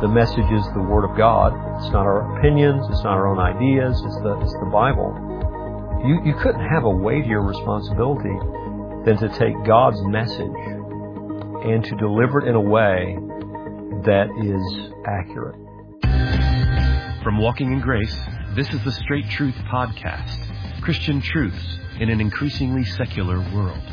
The message is the Word of God. It's not our opinions. It's not our own ideas. It's the Bible. You couldn't have a weightier responsibility than to take God's message and to deliver it in a way that is accurate. From Walking in Grace, this is the Straight Truth Podcast. Christian truths in an increasingly secular world.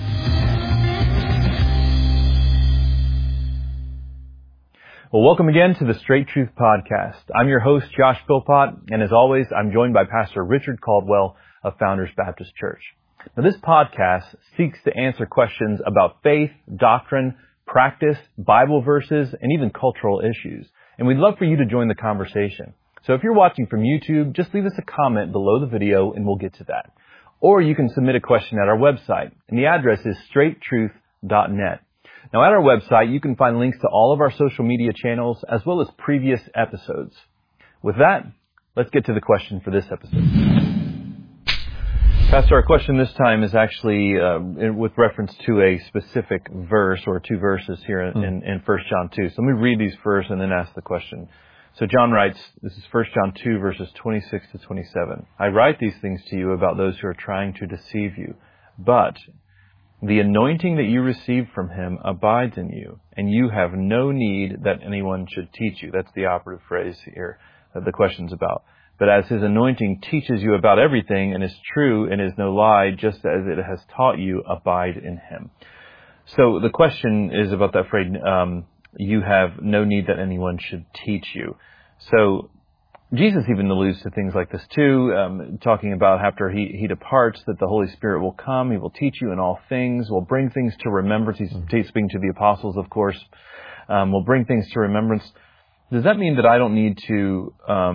Well, welcome again to the Straight Truth Podcast. I'm your host, Josh Philpott, and as always, I'm joined by Pastor Richard Caldwell of Founders Baptist Church. Now, this podcast seeks to answer questions about faith, doctrine, practice, Bible verses, and even cultural issues. And we'd love for you to join the conversation. So if you're watching from YouTube, just leave us a comment below the video and we'll get to that. Or you can submit a question at our website, and the address is straighttruth.net. Now, at our website, you can find links to all of our social media channels as well as previous episodes. With that, let's get to the question for this episode. Pastor, our question this time is actually with reference to a specific verse or two verses here in 1 John 2. So let me read these first and then ask the question. So John writes, this is 1 John 2, verses 26 to 27. I write these things to you about those who are trying to deceive you, but the anointing that you received from Him abides in you, and you have no need that anyone should teach you. That's the operative phrase here that the question's about. But as His anointing teaches you about everything and is true and is no lie, just as it has taught you, abide in Him. So the question is about that phrase, you have no need that anyone should teach you. So Jesus even alludes to things like this too, talking about after He departs that the Holy Spirit will come, He will teach you in all things, will bring things to remembrance. He's speaking to the apostles, of course, will bring things to remembrance. Does that mean that I don't need to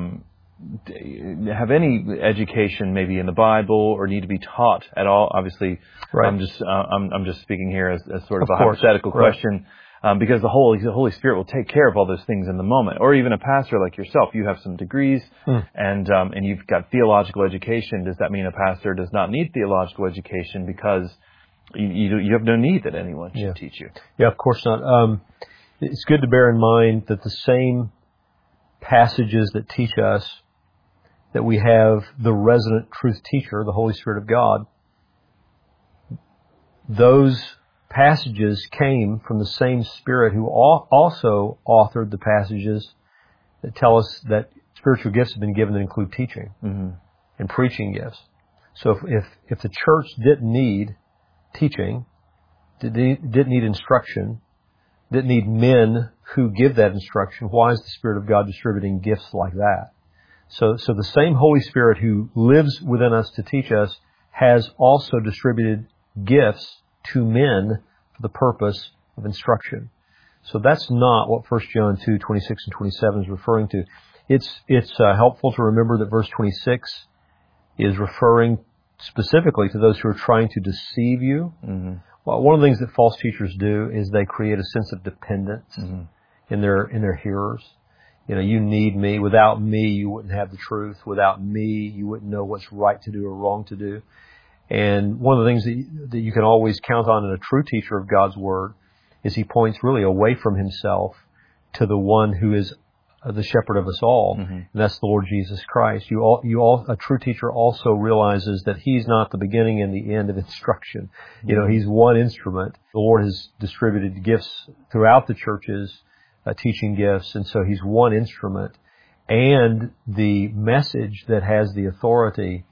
have any education maybe in the Bible or need to be taught at all? Obviously, right. I'm just speaking here as sort of a hypothetical question. Because the Holy Spirit will take care of all those things in the moment. Or even a pastor like yourself, you have some degrees and you've got theological education. Does that mean a pastor does not need theological education because you have no need that anyone should teach you? Yeah, of course not. It's good to bear in mind that the same passages that teach us that we have the resident truth teacher, the Holy Spirit of God, those passages came from the same Spirit who also authored the passages that tell us that spiritual gifts have been given that include teaching and preaching gifts. So if the church didn't need teaching, didn't need instruction, didn't need men who give that instruction, why is the Spirit of God distributing gifts like that? So the same Holy Spirit who lives within us to teach us has also distributed gifts to men for the purpose of instruction. So that's not what 1 John 2, 26 and 27 is referring to. It's helpful to remember that verse 26 is referring specifically to those who are trying to deceive you. Well, one of the things that false teachers do is they create a sense of dependence in their hearers. You know, you need me. Without me, you wouldn't have the truth. Without me, you wouldn't know what's right to do or wrong to do. And one of the things that you can always count on in a true teacher of God's Word is he points really away from himself to the one who is the shepherd of us all, and that's the Lord Jesus Christ. A true teacher also realizes that he's not the beginning and the end of instruction. You know, he's one instrument. The Lord has distributed gifts throughout the churches, teaching gifts, and so he's one instrument. And the message that has the authority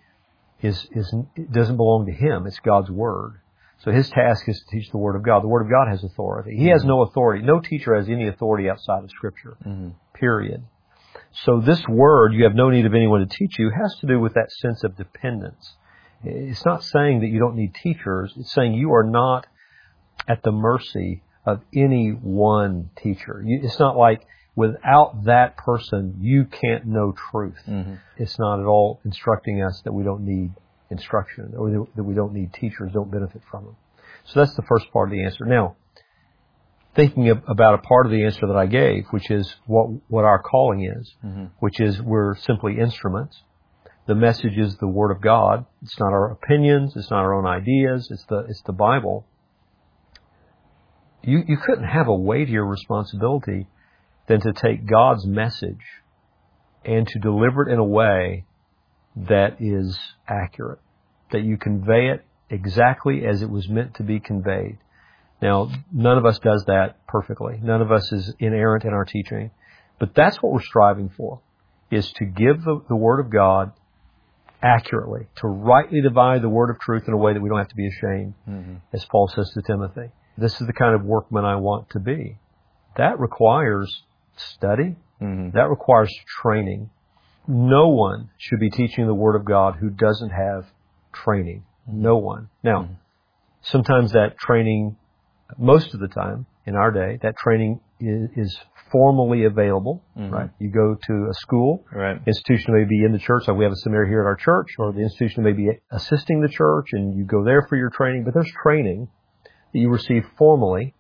it doesn't belong to him. It's God's Word. So his task is to teach the Word of God. The Word of God has authority. He has no authority. No teacher has any authority outside of Scripture. Period. So this Word, you have no need of anyone to teach you, has to do with that sense of dependence. It's not saying that you don't need teachers. It's saying you are not at the mercy of any one teacher. It's not like without that person, you can't know truth. It's not at all instructing us that we don't need instruction or that we don't need teachers, don't benefit from them. So that's the first part of the answer. Now, thinking about a part of the answer that I gave, which is what our calling is, which is we're simply instruments. The message is the Word of God. It's not our opinions. It's not our own ideas. It's the Bible. You couldn't have a weightier responsibility than to take God's message and to deliver it in a way that is accurate, that you convey it exactly as it was meant to be conveyed. Now, none of us does that perfectly. None of us is inerrant in our teaching. But that's what we're striving for, is to give the Word of God accurately, to rightly divide the Word of truth in a way that we don't have to be ashamed, as Paul says to Timothy. This is the kind of workman I want to be. That requires study. That requires training. No one should be teaching the Word of God who doesn't have training. No one. Now, sometimes that training, most of the time in our day, that training is formally available, right? You go to a school, institution may be in the church, like we have a seminary here at our church, or the institution may be assisting the church, and you go there for your training, but there's training that you receive formally,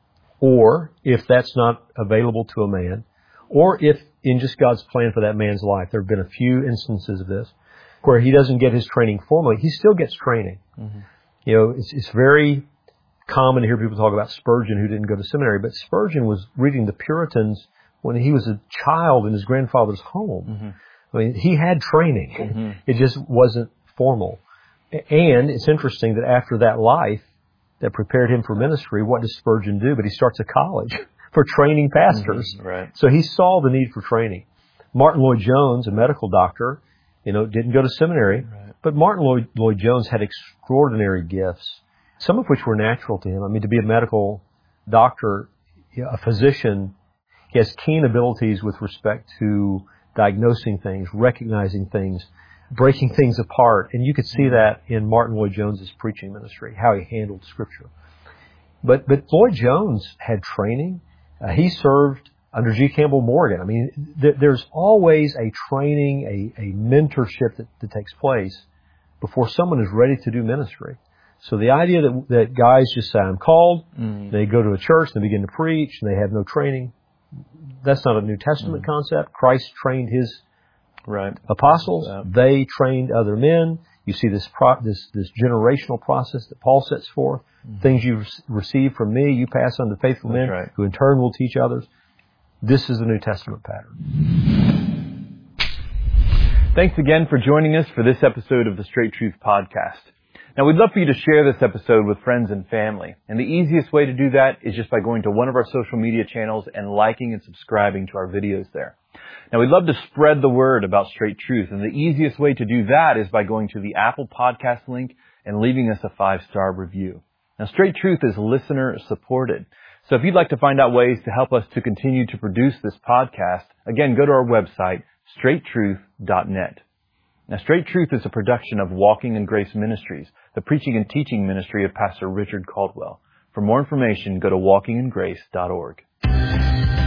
or if that's not available to a man, or if in just God's plan for that man's life, there have been a few instances of this, where he doesn't get his training formally, he still gets training. You know, it's very common to hear people talk about Spurgeon, who didn't go to seminary, but Spurgeon was reading the Puritans when he was a child in his grandfather's home. I mean, he had training. It just wasn't formal. And it's interesting that after that life that prepared him for ministry, what does Spurgeon do? But he starts a college for training pastors. So he saw the need for training. Martin Lloyd-Jones, a medical doctor, didn't go to seminary, but Martin Lloyd-Jones had extraordinary gifts, some of which were natural to him. I mean, to be a medical doctor, a physician, he has keen abilities with respect to diagnosing things, recognizing things, breaking things apart. And you could see that in Martin Lloyd-Jones' preaching ministry, how he handled Scripture. But Lloyd-Jones had training. He served under G. Campbell Morgan. I mean, there's always a training, a mentorship that takes place before someone is ready to do ministry. So the idea that guys just say, I'm called, they go to a church, they begin to preach, and they have no training, that's not a New Testament concept. Christ trained His apostles. They trained other men. You see this generational process that Paul sets forth. Things you've received from me, you pass on to faithful men, who in turn will teach others. This is the New Testament pattern. Thanks again for joining us for this episode of the Straight Truth Podcast. Now, we'd love for you to share this episode with friends and family. And the easiest way to do that is just by going to one of our social media channels and liking and subscribing to our videos there. Now, we'd love to spread the word about Straight Truth. And the easiest way to do that is by going to the Apple Podcast link and leaving us a 5-star review. Now, Straight Truth is listener supported. So if you'd like to find out ways to help us to continue to produce this podcast, again, go to our website, straighttruth.net. Now, Straight Truth is a production of Walking in Grace Ministries, the preaching and teaching ministry of Pastor Richard Caldwell. For more information, go to walkingingrace.org.